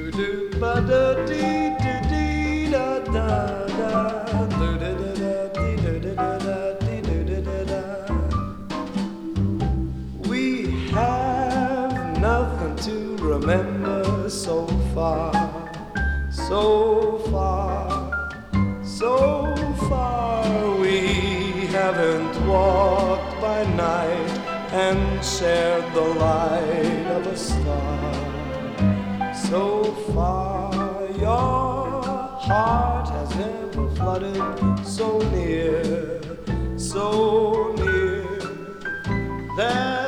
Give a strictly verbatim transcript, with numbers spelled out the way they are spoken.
We have nothing to remember so far, so far, so far. We haven't walked by night and shared the light of a star. So far, your heart has never flooded so near, so near that